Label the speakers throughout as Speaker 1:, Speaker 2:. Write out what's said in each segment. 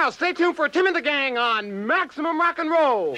Speaker 1: now, stay tuned for Tim and the Gang on Maximum Rock and Roll.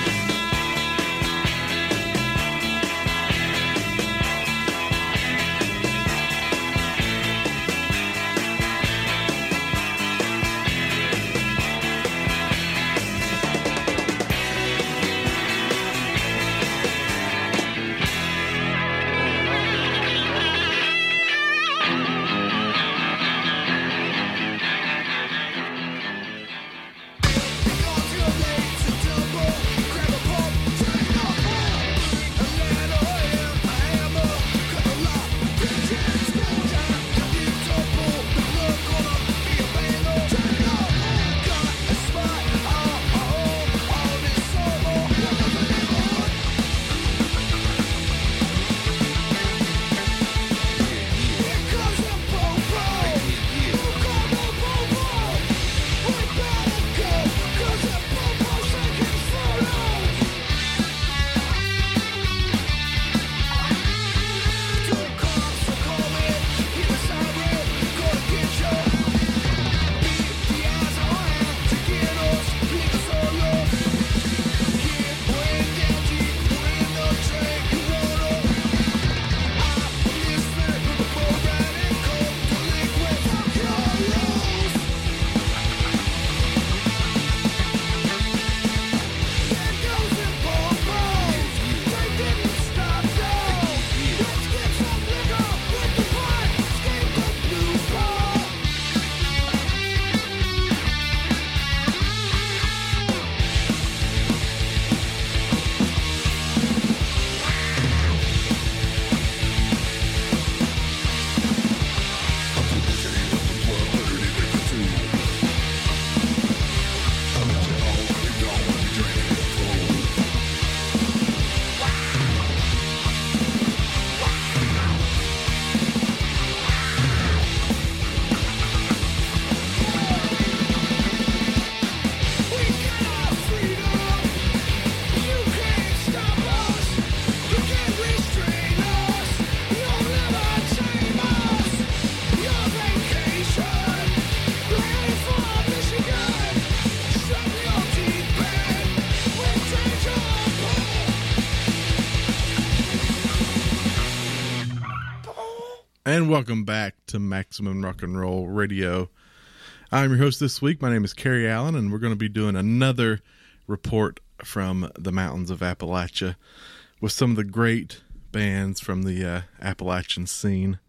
Speaker 2: And welcome back to Maximum Rock and Roll Radio. I'm your host this week. My name is Kerry Allen, and we're going to be doing another report from the mountains of Appalachia with some of the great bands from the Appalachian scene.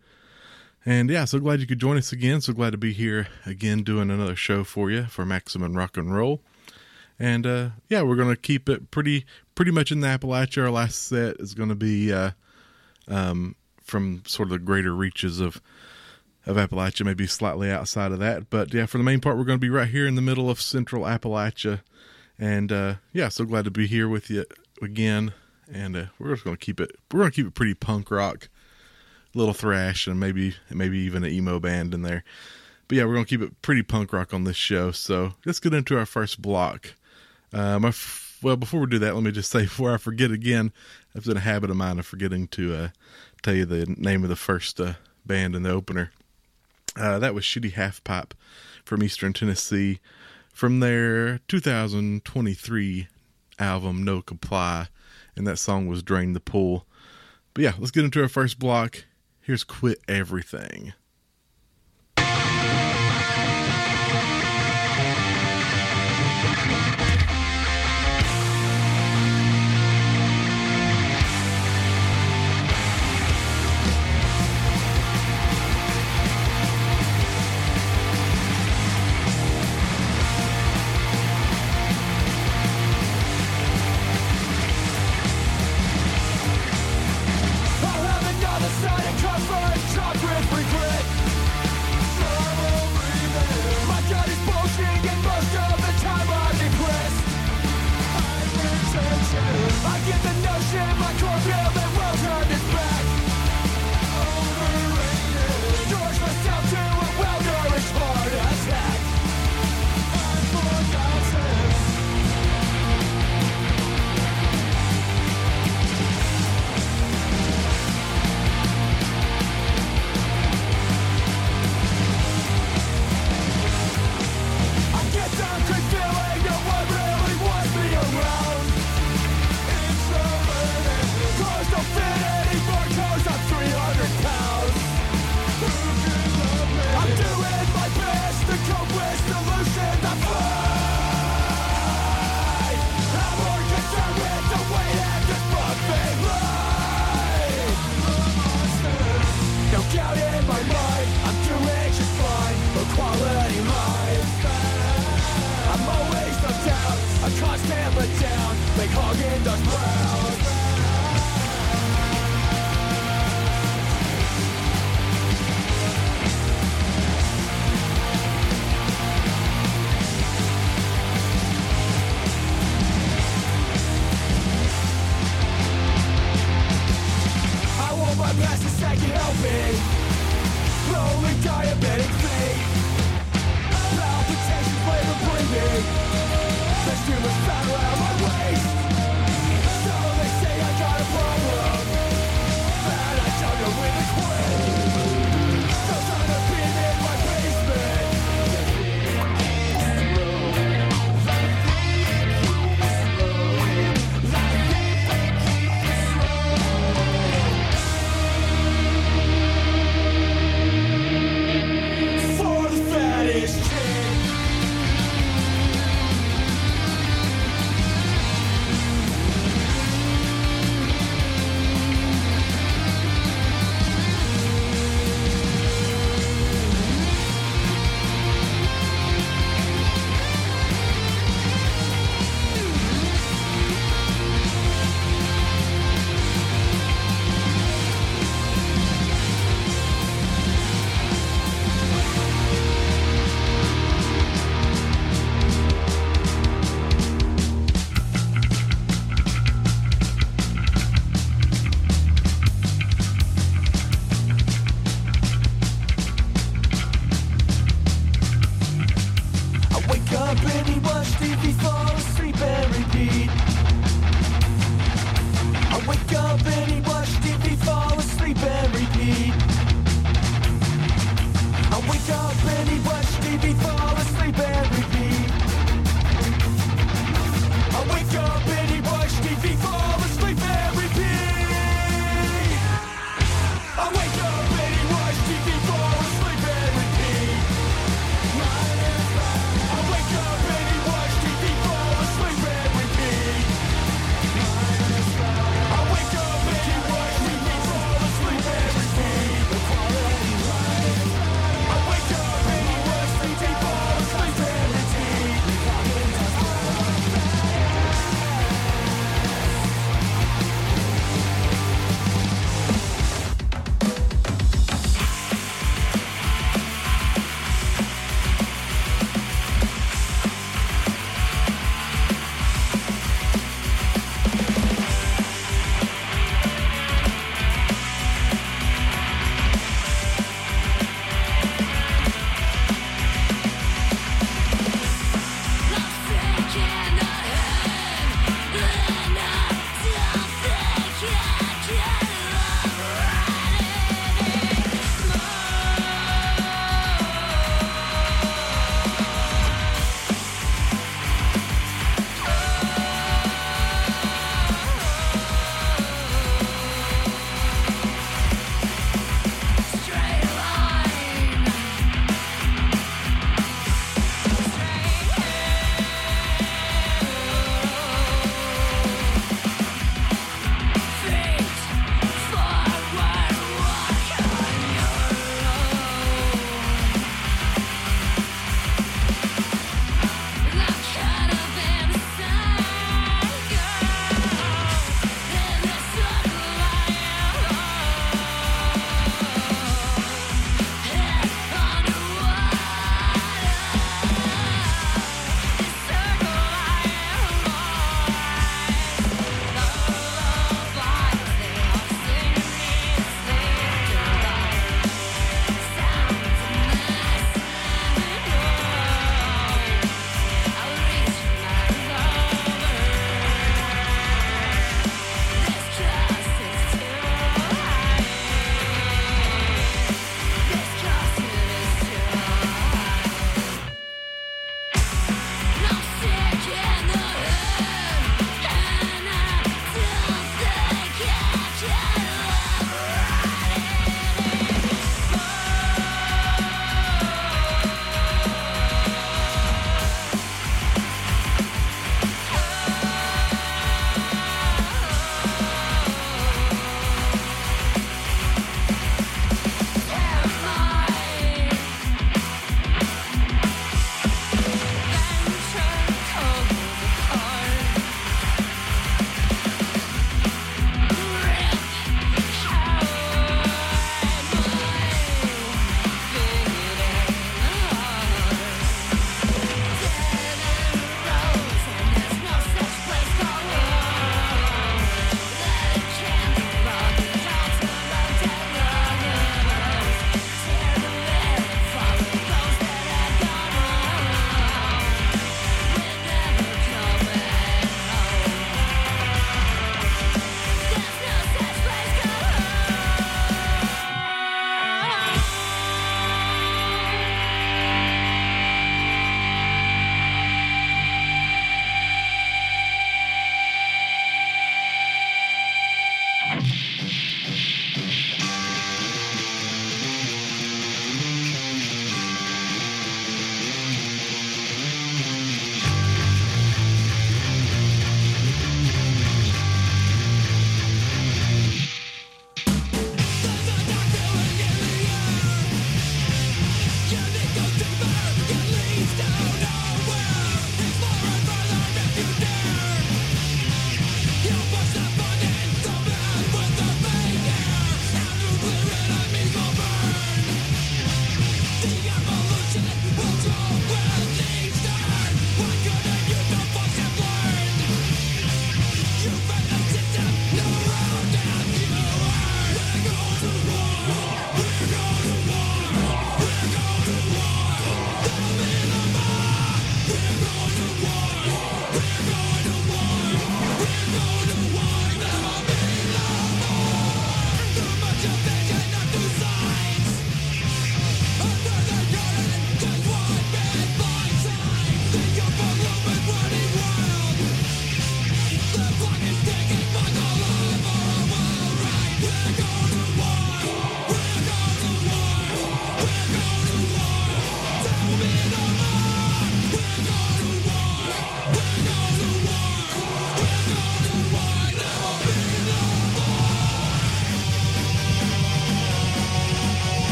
Speaker 2: And yeah, so glad you could join us again. So glad to be here again doing another show for you for Maximum Rock and Roll. And yeah, we're going to keep it pretty much in the Appalachia. Our last set is going to be from sort of the greater reaches of Appalachia, maybe slightly outside of that. But yeah, for the main part, we're going to be right here in the middle of central Appalachia. And yeah, so glad to be here with you again. And we're just going to keep it pretty punk rock, a little thrash, and maybe even an emo band in there. But yeah, we're going to keep it pretty punk rock on this show. So let's get into our first block. Well, before we do that, let me just say, before I forget again, it's been a habit of mine of forgetting to tell you the name of the first band in the opener. That was Shitty Half Pipe from Eastern Tennessee, from their 2023 album No Comply, and that song was Drain the Pool. But yeah, let's get into our first block. Here's Quit Everything.
Speaker 3: Get windows brown. I want my glasses second helping, rolling diabetic feet, palpitations labor breathing, there's too much fat around my waist. So they say I got a problem, that I don't know when to quit. So time to be in my basement. For the fattest chick. I wake up and eat watch TV, fall asleep and repeat. I wake up and eat watch TV, fall asleep and repeat. I wake up and eat watch TV, fall asleep and repeat. I wake up and eat watch TV, fall asleep and repeat. I wake up and eat watch TV, fall asleep and repeat. I wake up and he watch TV fall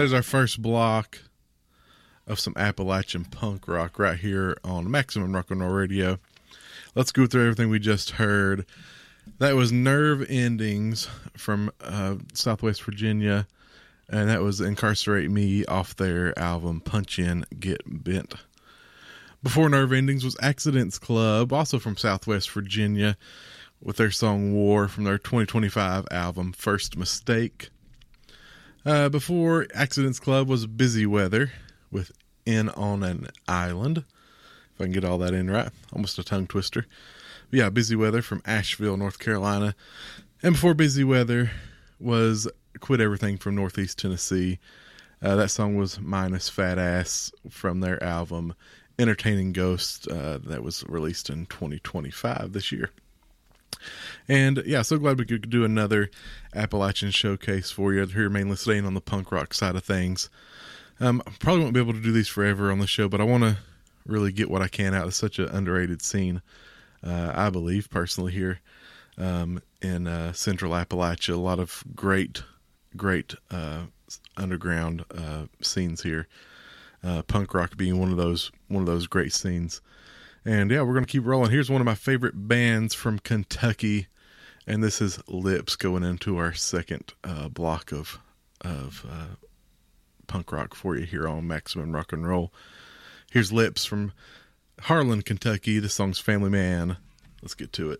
Speaker 2: there's our first block of some Appalachian punk rock right here on Maximum Rock and Roll Radio. Let's go through everything we just heard. That was Nerve Endings from Southwest Virginia, and that was Incarcerate Me off their album Punch In, Get Bent. Before Nerve Endings was Accidents Club, also from Southwest Virginia, with their song War from their 2025 album First Mistake. Before Accidents Club was Busy Weather with In on an Island. If I can get all that in right. Almost a tongue twister. But yeah, Busy Weather from Asheville, North Carolina. And before Busy Weather was Quit Everything from Northeast Tennessee. That song was Minus Fat Ass from their album Entertaining Ghosts that was released in 2025 this year. And yeah, so glad we could do another Appalachian showcase for you here, mainly staying on the punk rock side of things. Probably won't be able to do these forever on the show, but I want to really get what I can out of such an underrated scene, I believe, personally, here in Central Appalachia. A lot of great underground scenes here. Punk rock being one of those great scenes. And yeah, we're going to keep rolling. Here's one of my favorite bands from Kentucky, and this is Lips, going into our second block of punk rock for you here on Maximum Rock and Roll. Here's Lips from Harlan, Kentucky. This song's Family Man. Let's get to it.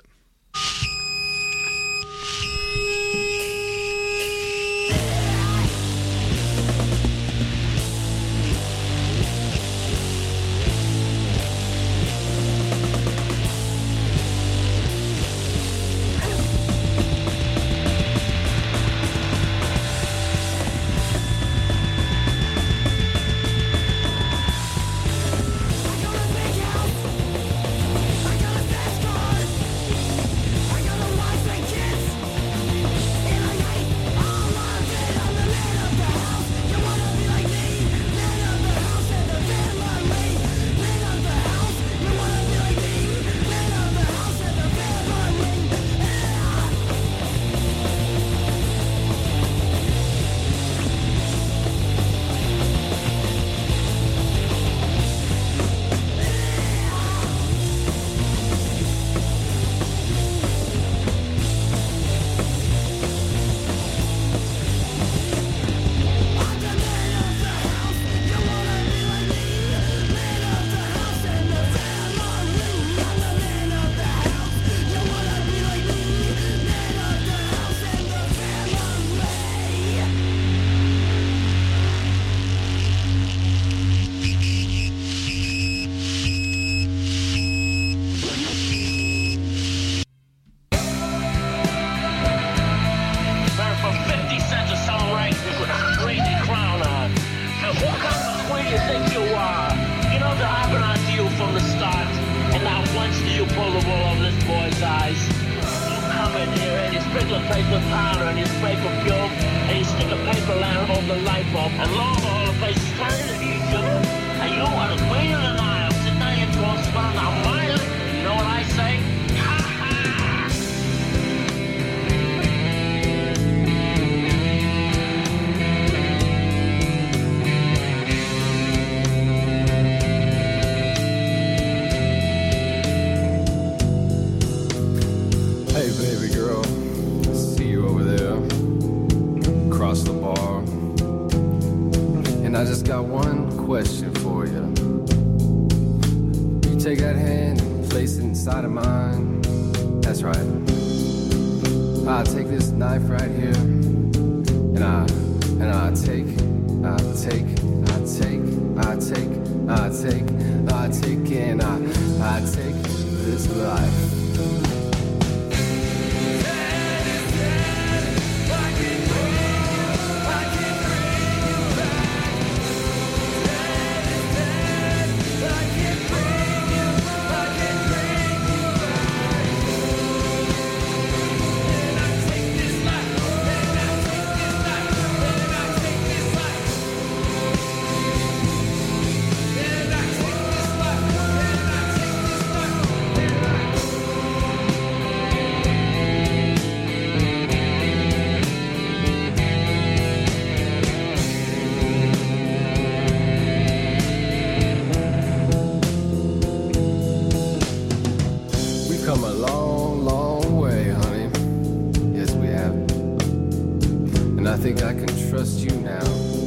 Speaker 4: trust you now.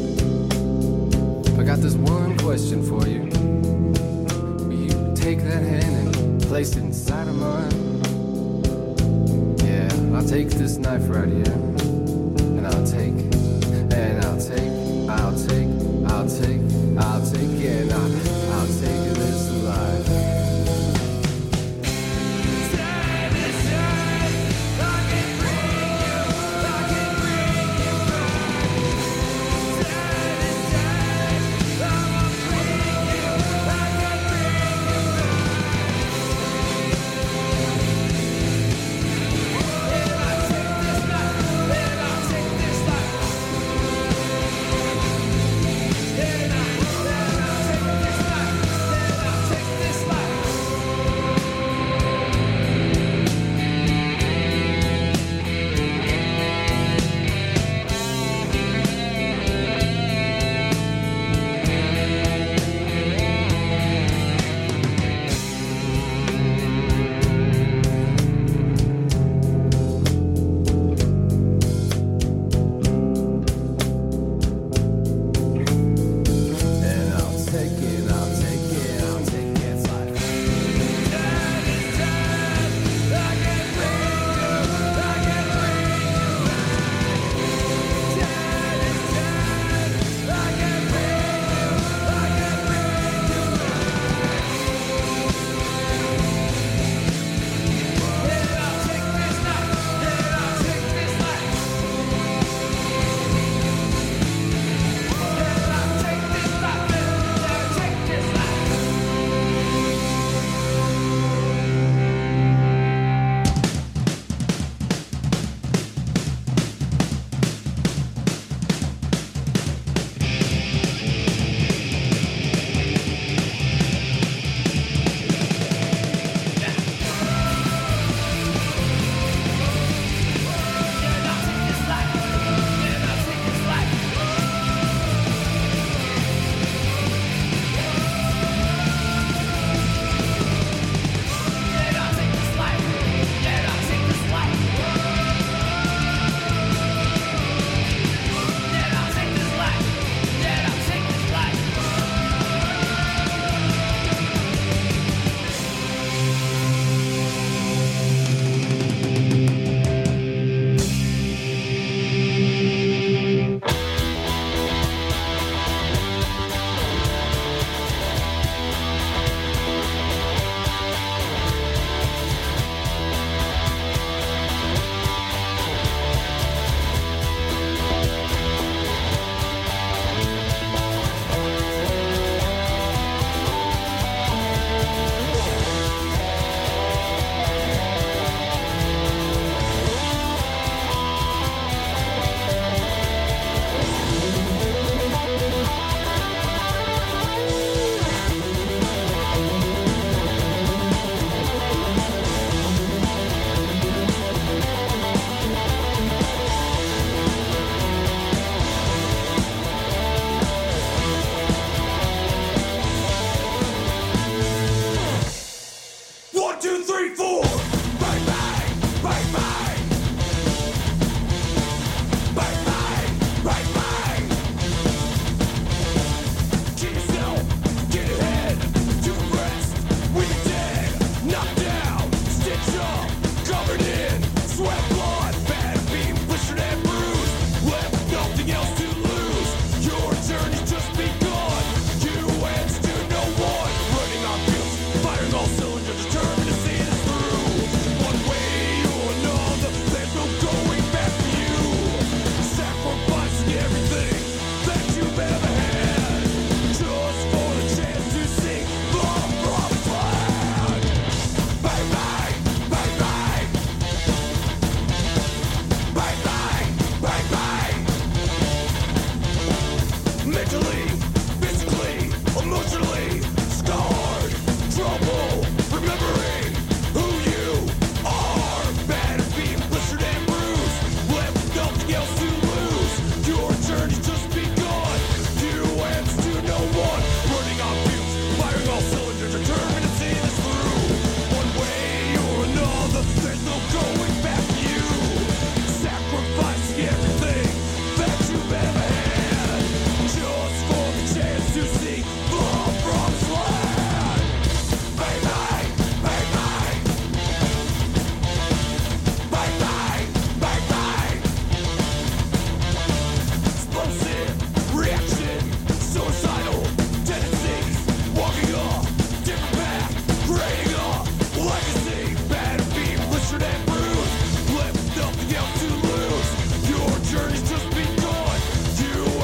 Speaker 4: I got this one question for you. Will you take that hand and place it inside of mine? Yeah, I'll take this knife right here. And I'll take, and I'll take, I'll take, I'll take, I'll take, and I'll take this life.
Speaker 3: Mentally